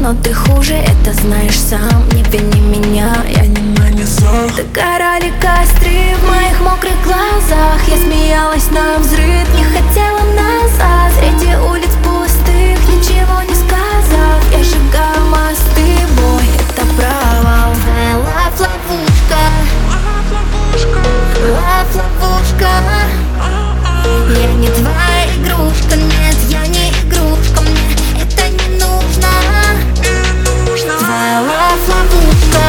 но ты хуже, это знаешь сам. Не вини меня, я не маньяк. Догорали костры в моих мокрых глазах. Я смеялась на взрыв, не хотела назад. Среди улиц пустых, ничего не сказав. Я сжигаю мосты, бой, это провал. Лав-ловушка, лав-ловушка. Я не твоя игрушка, нет, я не игрушка. Мне это не нужно. Твоя лав-ловушка.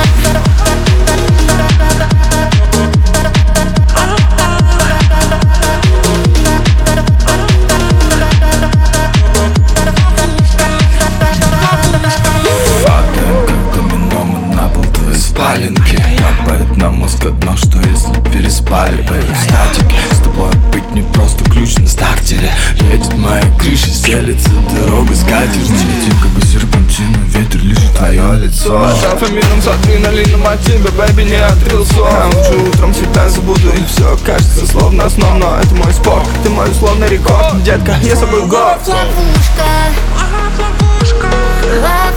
Капает на мозг одно, что если переспали по статике. С тобой быть не просто ключ на стартере. Едет моя крыша, стелится дорога с катертью. Летим как бы серпантина, ветер лежит твое лицо. Дофамином с адреналином от тебя, бэби, не отрился. Лучше утром всегда забуду, и все кажется словно сном. Но это мой спорт, ты мой условный рекорд. Детка, я с тобой год. Лав-ловушка.